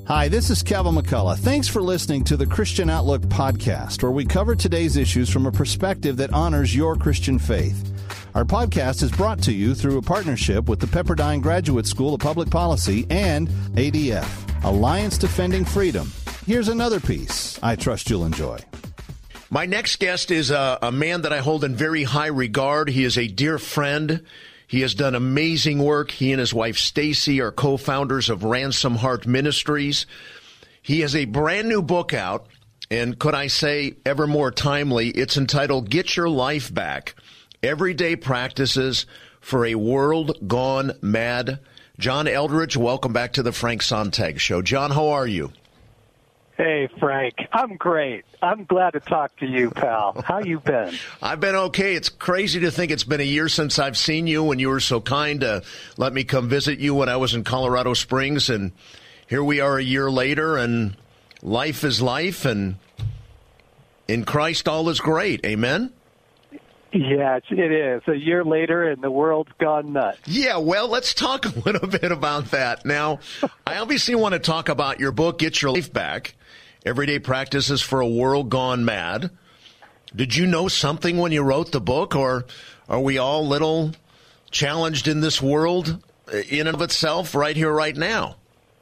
Hi, this is Kevin McCullough. Thanks for listening to the Christian Outlook podcast, where we cover today's issues from a perspective that honors your Christian faith. Our podcast is brought to you through a partnership with the Pepperdine Graduate School of Public Policy and ADF, Alliance Defending Freedom. Here's another piece I trust you'll enjoy. My next guest is a man that I hold in very high regard. He is a dear friend. He has done amazing work. He and his wife, Stacy, are co-founders of Ransom Heart Ministries. He has a brand new book out, and could I say ever more timely, it's entitled Get Your Life Back, Everyday Practices for a World Gone Mad. John Eldredge, welcome back to the Frank Sontag Show. John, how are you? Hey, Frank. I'm great. I'm glad to talk to you, pal. How you been? I've been okay. It's crazy to think it's been a year since I've seen you, and you were so kind to let me come visit you when I was in Colorado Springs. And here we are a year later, and life is life, and in Christ all is great. Amen? Yeah, it is. A year later, and the world's gone nuts. Yeah, well, let's talk a little bit about that. Now, I obviously want to talk about your book, Get Your Life Back, Everyday Practices for a World Gone Mad. Did you know something when you wrote the book, or are we all a little challenged in this world in and of itself right here, right now?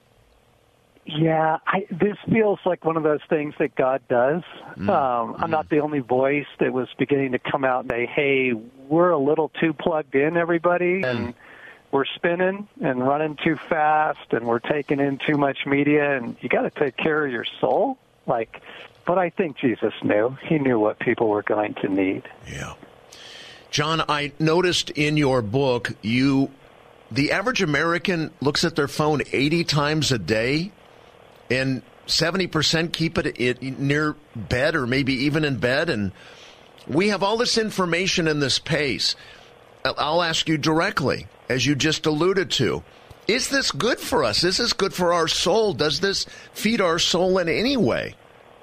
Yeah, this feels like one of those things that God does. I'm not the only voice that was beginning to come out and say, hey, we're a little too plugged in, everybody, and we're spinning and running too fast, and we're taking in too much media, and you got to take care of your soul. But I think Jesus knew. He knew what people were going to need. Yeah. John, I noticed in your book, the average American looks at their phone 80 times a day, and 70% keep it near bed or maybe even in bed. And we have all this information in this pace. I'll ask you directly, as you just alluded to, is this good for us? Is this good for our soul? Does this feed our soul in any way?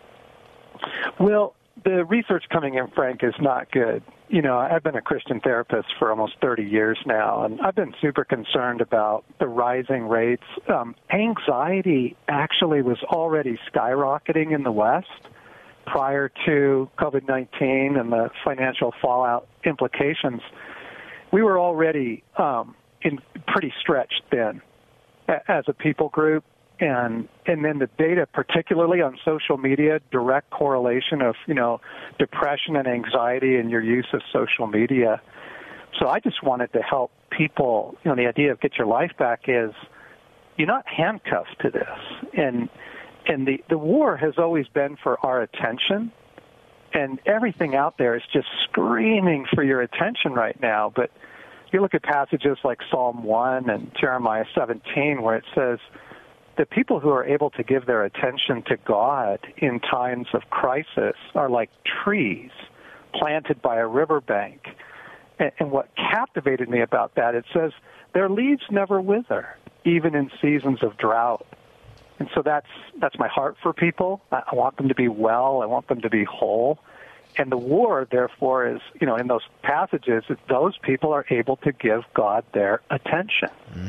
Well, the research coming in, Frank, is not good. You know, I've been a Christian therapist for almost 30 years now, and I've been super concerned about the rising rates. Anxiety actually was already skyrocketing in the West prior to COVID-19 and the financial fallout implications. We were already pretty stretched then as a people group. And then the data, particularly on social media, direct correlation of, depression and anxiety and your use of social media. So I just wanted to help people, the idea of Get Your Life Back is you're not handcuffed to this. And the war has always been for our attention, and everything out there is just screaming for your attention right now. But you look at passages like Psalm 1 and Jeremiah 17 where it says, the people who are able to give their attention to God in times of crisis are like trees planted by a riverbank. And what captivated me about that, it says their leaves never wither, even in seasons of drought. And so that's my heart for people. I want them to be well. I want them to be whole. And the war, therefore, is, in those passages, those people are able to give God their attention.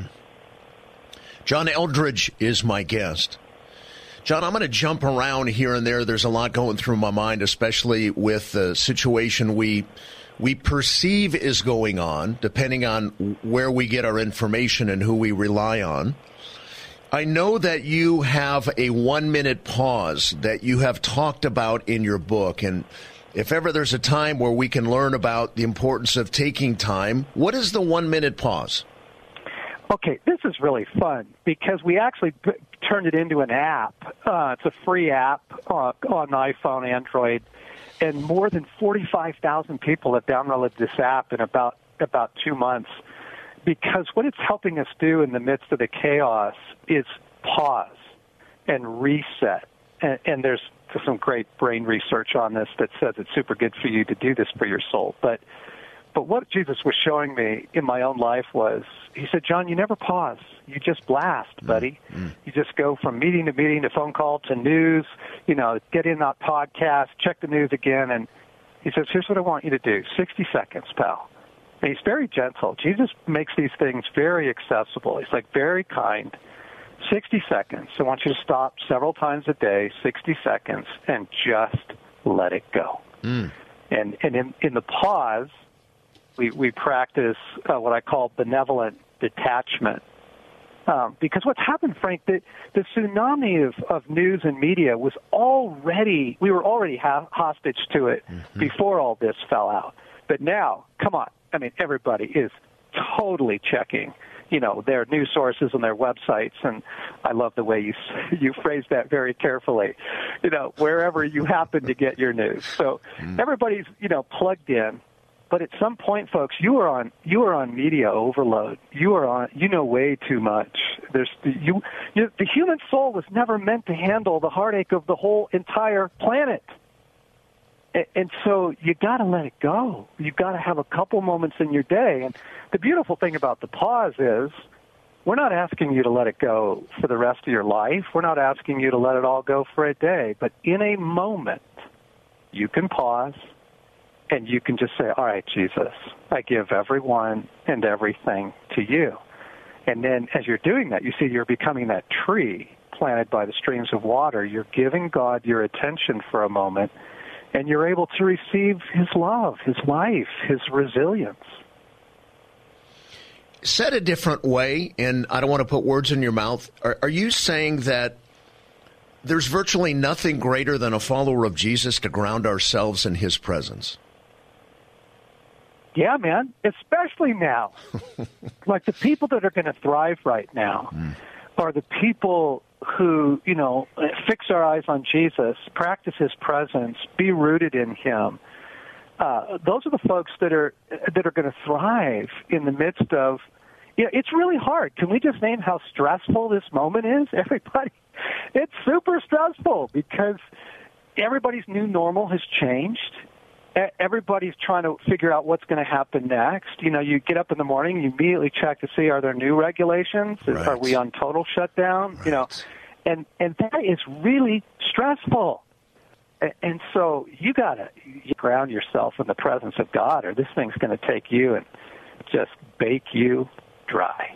John Eldredge is my guest. John, I'm going to jump around here and there. There's a lot going through my mind, especially with the situation we perceive is going on, depending on where we get our information and who we rely on. I know that you have a 1-minute pause that you have talked about in your book. And if ever there's a time where we can learn about the importance of taking time, what is the 1-minute pause? Okay, this is really fun because we actually turned it into an app. It's a free app on iPhone, Android, and more than 45,000 people have downloaded this app in about 2 months because what it's helping us do in the midst of the chaos is pause and reset. And there's some great brain research on this that says it's super good for you to do this for your soul. But what Jesus was showing me in my own life was, he said, John, you never pause. You just blast, buddy. You just go from meeting to meeting to phone call to news, get in that podcast, check the news again. And he says, here's what I want you to do. 60 seconds, pal. And he's very gentle. Jesus makes these things very accessible. He's very kind. 60 seconds. I want you to stop several times a day, 60 seconds, and just let it go. And in the pause, we practice what I call benevolent detachment. Because what's happened, Frank, the tsunami of news and media was we were already hostage to it before all this fell out. But now, come on, I mean, everybody is totally checking, their news sources and their websites. And I love the way you phrase that very carefully, wherever you happen to get your news. So everybody's, plugged in. But at some point, folks, you are on media overload. You are on, way too much. The human soul was never meant to handle the heartache of the whole entire planet. And so you got to let it go. You got to have a couple moments in your day. And the beautiful thing about the pause is we're not asking you to let it go for the rest of your life. We're not asking you to let it all go for a day. But in a moment, you can pause. And you can just say, all right, Jesus, I give everyone and everything to you. And then as you're doing that, you see you're becoming that tree planted by the streams of water. You're giving God your attention for a moment, and you're able to receive his love, his life, his resilience. Said a different way, and I don't want to put words in your mouth, are you saying that there's virtually nothing greater than a follower of Jesus to ground ourselves in his presence? Yeah, man, especially now. Like the people that are going to thrive right now are the people who, fix our eyes on Jesus, practice his presence, be rooted in him. Those are the folks that are going to thrive in the midst of, it's really hard. Can we just name how stressful this moment is? Everybody, it's super stressful because everybody's new normal has changed. Everybody's trying to figure out what's going to happen next. You get up in the morning, you immediately check to see, are there new regulations? Right. Are we on total shutdown? Right. And that is really stressful. And so you got to ground yourself in the presence of God, or this thing's going to take you and just bake you dry.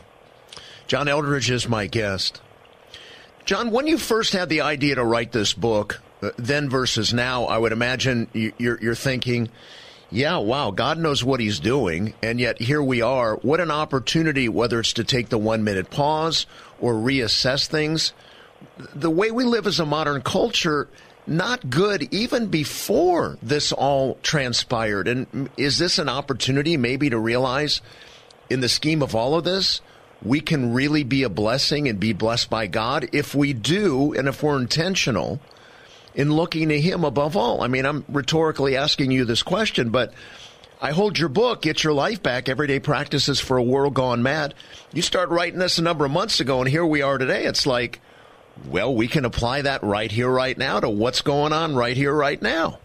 John Eldredge is my guest. John, when you first had the idea to write this book, then versus now, I would imagine you're thinking, yeah, wow, God knows what he's doing, and yet here we are. What an opportunity, whether it's to take the 1-minute pause or reassess things. The way we live as a modern culture, not good even before this all transpired. And is this an opportunity maybe to realize in the scheme of all of this, we can really be a blessing and be blessed by God if we do, and if we're intentional in looking to him above all? I mean, I'm rhetorically asking you this question, but I hold your book, Get Your Life Back, Everyday Practices for a World Gone Mad. You started writing this a number of months ago, and here we are today. It's like, well, we can apply that right here, right now to what's going on right here, right now.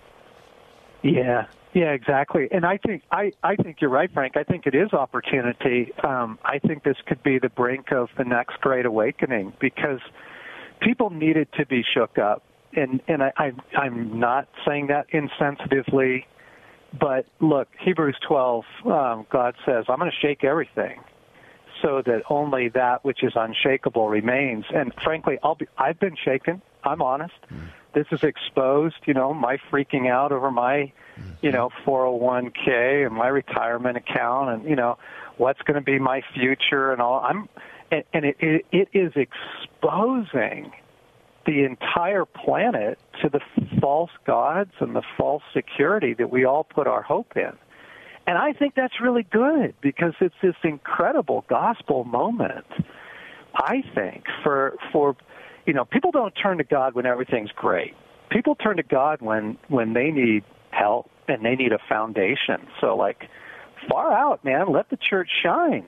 Yeah, exactly. And I think you're right, Frank. I think it is opportunity. I think this could be the brink of the next great awakening because people needed to be shook up. And I'm not saying that insensitively, but look, Hebrews 12, God says, I'm going to shake everything so that only that which is unshakable remains. And frankly, I've been shaken. I'm honest. This is exposed, my freaking out over my, 401k and my retirement account and, what's going to be my future and all. And it is exposing the entire planet to the false gods and the false security that we all put our hope in. And I think that's really good because it's this incredible gospel moment, I think, for people don't turn to God when everything's great. People turn to God when they need help and they need a foundation. So, far out, man, let the church shine.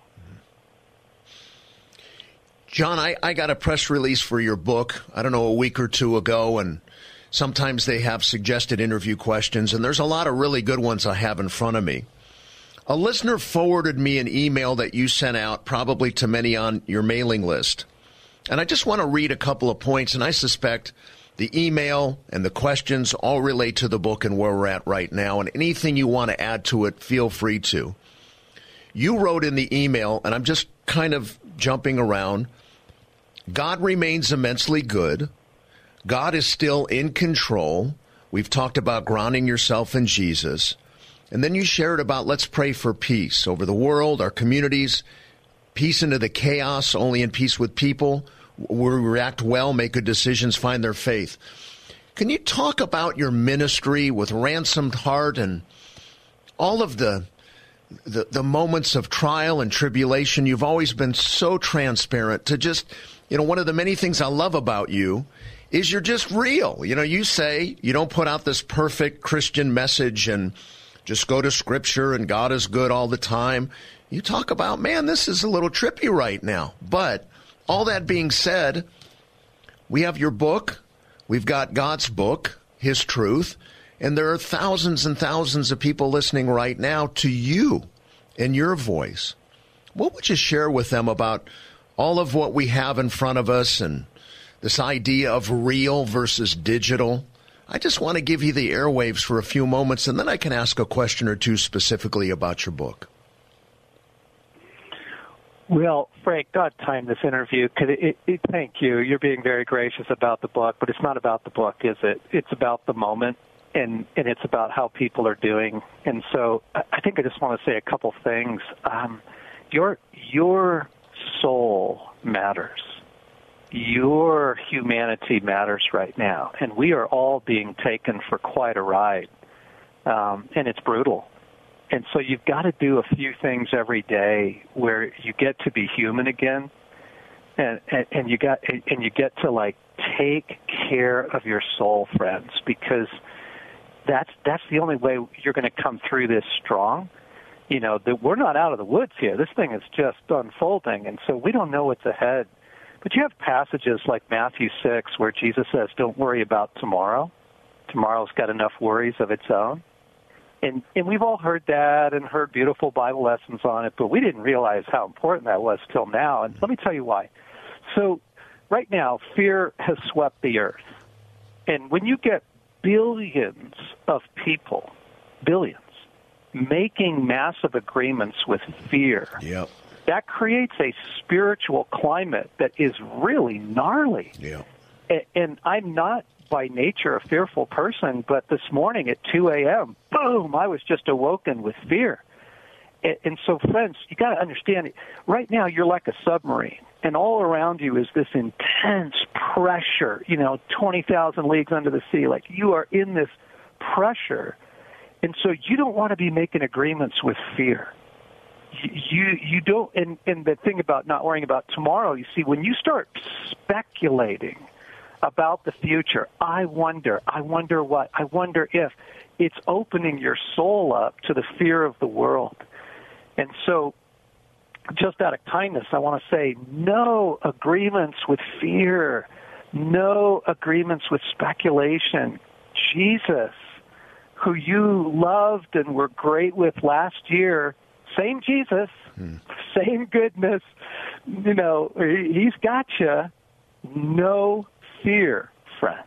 John, I got a press release for your book, I don't know, a week or two ago, and sometimes they have suggested interview questions, and there's a lot of really good ones I have in front of me. A listener forwarded me an email that you sent out, probably to many on your mailing list. And I just want to read a couple of points, and I suspect the email and the questions all relate to the book and where we're at right now, and anything you want to add to it, feel free to. You wrote in the email, and I'm just kind of jumping around, God remains immensely good. God is still in control. We've talked about grounding yourself in Jesus. And then you shared about let's pray for peace over the world, our communities, peace into the chaos, only in peace with people. We react well, make good decisions, find their faith. Can you talk about your ministry with Ransomed Heart and all of the moments of trial and tribulation? You've always been so transparent to just, one of the many things I love about you is you're just real. You say you don't put out this perfect Christian message and just go to Scripture and God is good all the time. You talk about, man, this is a little trippy right now. But all that being said, we have your book. We've got God's book, His Truth. And there are thousands and thousands of people listening right now to you and your voice. What would you share with them about all of what we have in front of us and this idea of real versus digital? I just want to give you the airwaves for a few moments, and then I can ask a question or two specifically about your book. Well, Frank, God timed this interview because thank you. You're being very gracious about the book, but it's not about the book, is it? It's about the moment, and it's about how people are doing. And so I think I just want to say a couple things. Your soul matters. Your humanity matters right now, and we are all being taken for quite a ride, and it's brutal. And so you've got to do a few things every day where you get to be human again, and you get to take care of your soul, friends, because that's the only way you're going to come through this strong. That we're not out of the woods here. This thing is just unfolding, and so we don't know what's ahead. But you have passages like Matthew 6 where Jesus says, don't worry about tomorrow. Tomorrow's got enough worries of its own. And we've all heard that and heard beautiful Bible lessons on it, but we didn't realize how important that was till now. And let me tell you why. So right now, fear has swept the earth. And when you get billions of people, making massive agreements with fear, yep, that creates a spiritual climate that is really gnarly. Yeah. And I'm not by nature a fearful person, but this morning at 2 a.m., boom, I was just awoken with fear. And so, friends, you got to understand, right now you're like a submarine, and all around you is this intense pressure, 20,000 leagues under the sea. Like, you are in this pressure, and so you don't want to be making agreements with fear. You don't, and the thing about not worrying about tomorrow, you see, when you start speculating about the future, I wonder what, I wonder if, it's opening your soul up to the fear of the world. And so, just out of kindness, I want to say no agreements with fear, no agreements with speculation. Jesus, who you loved and were great with last year, same Jesus, same goodness, he's got you. No fear, friends.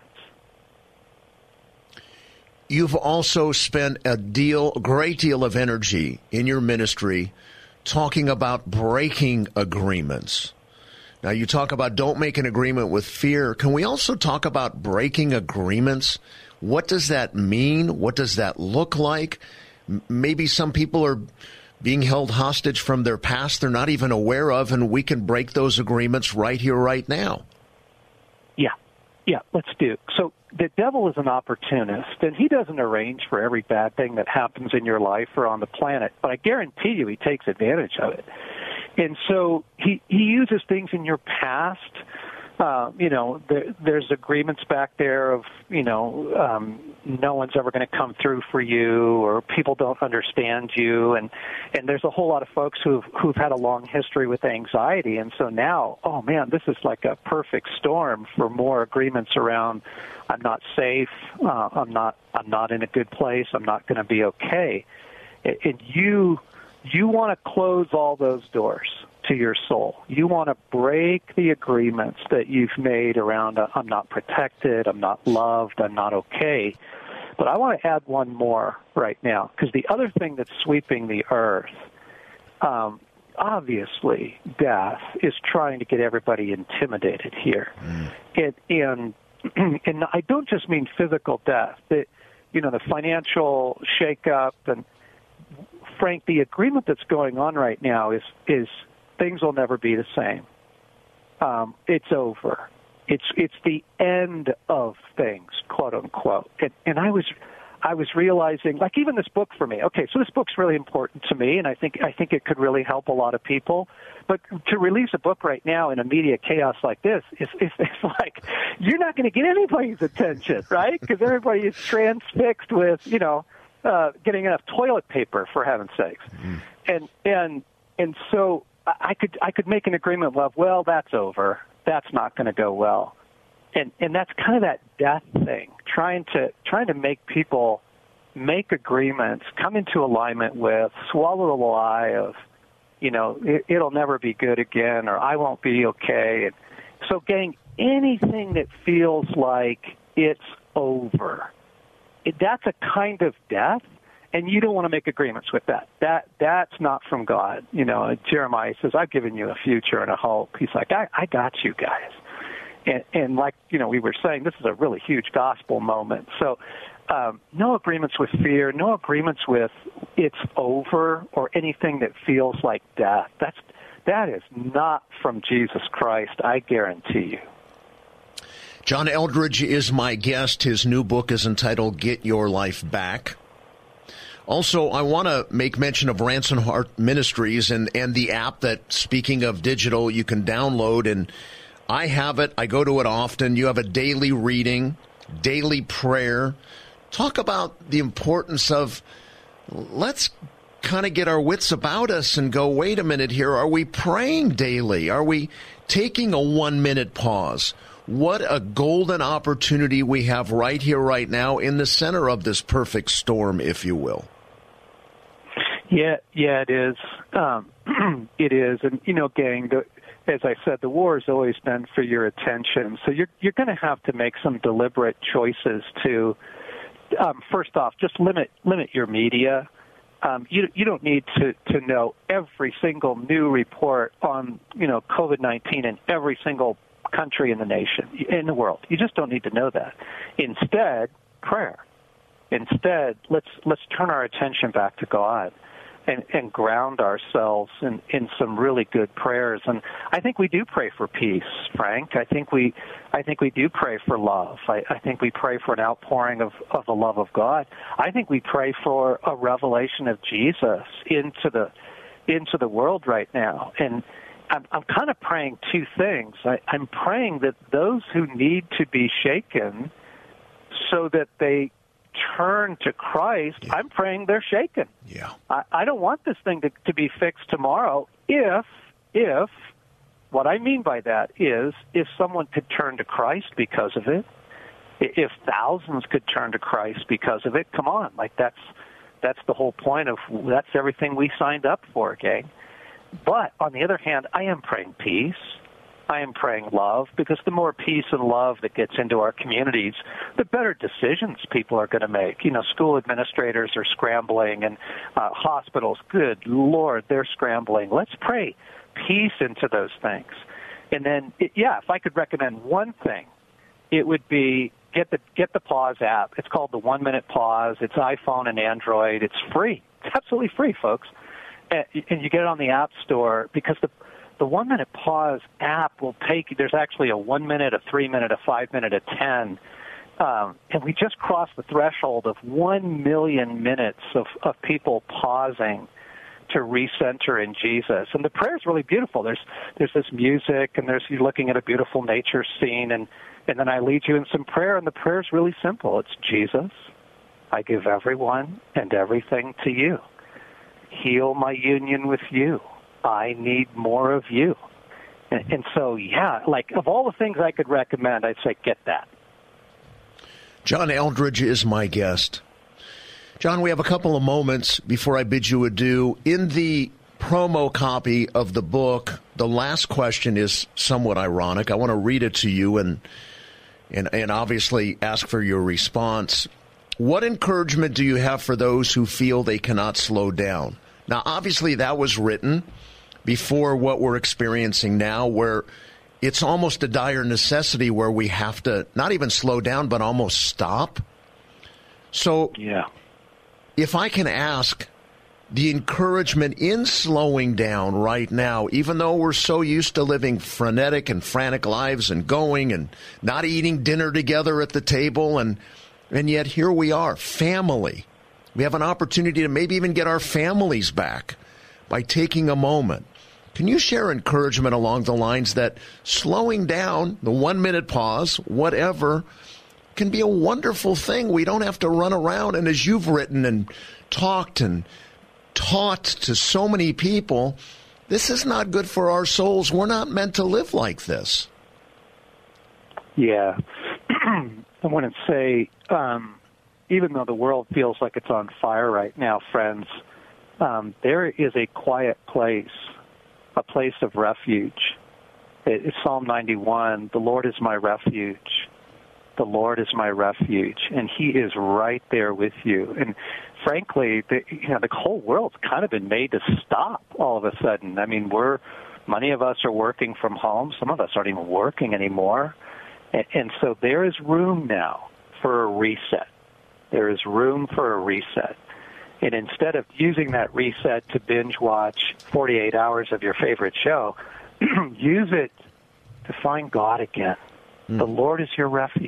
You've also spent a great deal of energy in your ministry talking about breaking agreements. Now, you talk about don't make an agreement with fear. Can we also talk about breaking agreements? What does that mean? What does that look like? Maybe some people are being held hostage from their past they're not even aware of, and we can break those agreements right here, right now. Yeah, let's do it. So the devil is an opportunist, and he doesn't arrange for every bad thing that happens in your life or on the planet, but I guarantee you he takes advantage of it. And so he uses things in your past. There's agreements back there of, no one's ever going to come through for you, or people don't understand you. And there's a whole lot of folks who've had a long history with anxiety. And so now, oh man, this is like a perfect storm for more agreements around, I'm not safe. I'm not in a good place. I'm not going to be okay. And you want to close all those doors to your soul. You want to break the agreements that you've made around I'm not protected, I'm not loved, I'm not okay. But I want to add one more right now, because the other thing that's sweeping the earth, obviously death is trying to get everybody intimidated here. And I don't just mean physical death, the financial shakeup. And Frank, the agreement that's going on right now is things will never be the same. It's over. It's the end of things, quote unquote. And I was realizing, like, even this book for me. Okay, so this book's really important to me, and I think it could really help a lot of people. But to release a book right now in a media chaos like this is like you're not going to get anybody's attention, right? Because everybody is transfixed with getting enough toilet paper, for heaven's sakes. And so I could make an agreement of, well, that's over. That's not going to go well. And that's kind of that death thing, trying to make people make agreements, come into alignment with, swallow the lie of, it'll never be good again, or I won't be okay. And so, gang, anything that feels like it's over, that's a kind of death, and you don't want to make agreements with that. That's not from God. Jeremiah says, I've given you a future and a hope. He's like, I got you guys. And like, we were saying, this is a really huge gospel moment. So no agreements with fear, no agreements with it's over or anything that feels like death. That is not from Jesus Christ, I guarantee you. John Eldredge is my guest. His new book is entitled Get Your Life Back. Also, I want to make mention of Ransom Heart Ministries and the app that, speaking of digital, you can download. And I have it. I go to it often. You have a daily reading, daily prayer. Talk about the importance of, let's kind of get our wits about us and go, wait a minute here. Are we praying daily? Are we taking a 1-minute pause? What a golden opportunity we have right here, right now, in the center of this perfect storm, if you will. Yeah, it is. It is. And, gang, as I said, the war has always been for your attention. So you're going to have to make some deliberate choices to, first off, just limit your media. You don't need to know every single new report on, COVID-19 in every single country in the nation, in the world. You just don't need to know that. Instead, prayer. Instead, let's turn our attention back to God and ground ourselves in some really good prayers. And I think we do pray for peace, Frank. I think we do pray for love. I think we pray for an outpouring of the love of God. I think we pray for a revelation of Jesus into the world right now. And I'm kind of praying two things. I'm praying that those who need to be shaken so that they turn to Christ, yeah. I'm praying they're shaken. Yeah. I don't want this thing to be fixed tomorrow if what I mean by that is if someone could turn to Christ because of it, if thousands could turn to Christ because of it, come on, like that's the whole point of, that's everything we signed up for, gang. But on the other hand, I am praying peace. I am praying love, because the more peace and love that gets into our communities, the better decisions people are going to make. School administrators are scrambling, and hospitals, good Lord, they're scrambling. Let's pray peace into those things. And then, if I could recommend one thing, it would be get the Pause app. It's called the 1-Minute Pause. It's iPhone and Android. It's free. It's absolutely free, folks. And you get it on the App Store, because the 1-Minute Pause app will take, there's actually a 1 minute, a 3 minute, a 5 minute, a 10. And we just crossed the threshold of 1 million minutes of people pausing to recenter in Jesus. And the prayer is really beautiful. There's this music, and you're looking at a beautiful nature scene, and then I lead you in some prayer, and the prayer is really simple. It's, Jesus, I give everyone and everything to you. Heal my union with you. I need more of you. And so, like, of all the things I could recommend, I'd say get that. John Eldredge is my guest. John, we have a couple of moments before I bid you adieu. In the promo copy of the book, the last question is somewhat ironic. I want to read it to you and obviously ask for your response. What encouragement do you have for those who feel they cannot slow down? Now, obviously, that was written before what we're experiencing now, where it's almost a dire necessity where we have to not even slow down, but almost stop. So if I can ask the encouragement in slowing down right now, even though we're so used to living frenetic and frantic lives and going and not eating dinner together at the table, and yet here we are, family. We have an opportunity to maybe even get our families back by taking a moment. Can you share encouragement along the lines that slowing down, the 1 minute pause, whatever, can be a wonderful thing? We don't have to run around. And as you've written and talked and taught to so many people, this is not good for our souls. We're not meant to live like this. Yeah. I want to say, even though the world feels like it's on fire right now, friends, there is a quiet place, a place of refuge. It's Psalm 91, the Lord is my refuge. The Lord is my refuge, and He is right there with you. And frankly, the whole world's kind of been made to stop all of a sudden. I mean, many of us are working from home. Some of us aren't even working anymore. And so there is room now for a reset. There is room for a reset. And instead of using that reset to binge watch 48 hours of your favorite show, use it to find God again. The Lord is your refuge.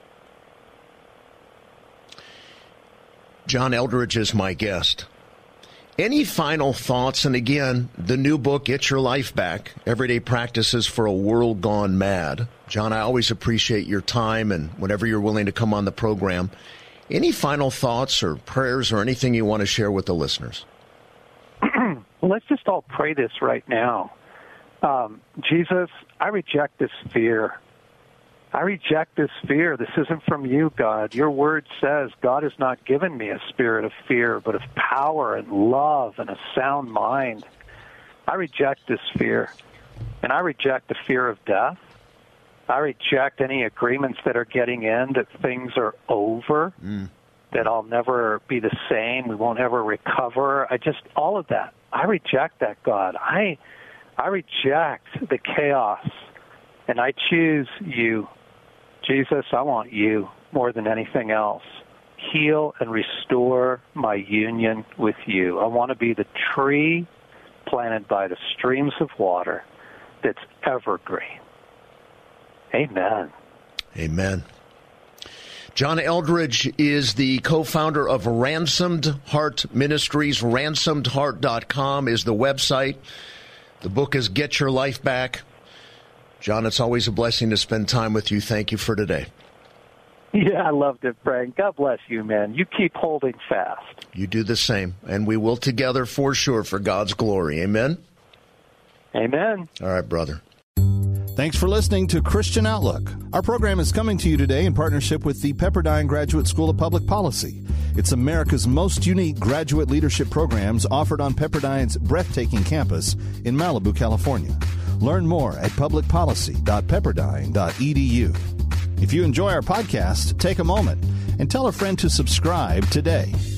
John Eldredge is my guest. Any final thoughts? And again, the new book, Get Your Life Back, Everyday Practices for a World Gone Mad. John, I always appreciate your time and whenever you're willing to come on the program. Any final thoughts or prayers or anything you want to share with the listeners? Well, let's just all pray this right now. Jesus, I reject this fear. I reject this fear. This isn't from you, God. Your word says God has not given me a spirit of fear, but of power and love and a sound mind. I reject this fear, and I reject the fear of death. I reject any agreements that are getting in that things are over, that I'll never be the same, we won't ever recover. All of that. I reject that, God. I reject the chaos, and I choose you. Jesus, I want you more than anything else. Heal and restore my union with you. I want to be the tree planted by the streams of water that's evergreen. Amen. Amen. John Eldredge is the co-founder of Ransomed Heart Ministries. RansomedHeart.com is the website. The book is Get Your Life Back. John, it's always a blessing to spend time with you. Thank you for today. Yeah, I loved it, Frank. God bless you, man. You keep holding fast. You do the same, and we will together for sure for God's glory. Amen? Amen. All right, brother. Thanks for listening to Christian Outlook. Our program is coming to you today in partnership with the Pepperdine Graduate School of Public Policy. It's America's most unique graduate leadership programs offered on Pepperdine's breathtaking campus in Malibu, California. Learn more at publicpolicy.pepperdine.edu. If you enjoy our podcast, take a moment and tell a friend to subscribe today.